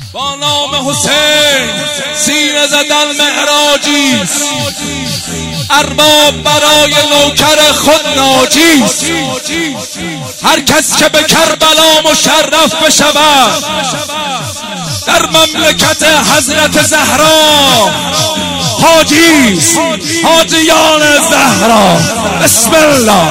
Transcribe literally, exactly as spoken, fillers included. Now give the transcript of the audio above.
با نام حسین سینه زدن معراجیست، ارباب برای نوکر خود ناجیست. هر کس که به کربلا مشرف بشود در مملکت حضرت زهرا حاجیست، حاجیان زهرا. بسم الله.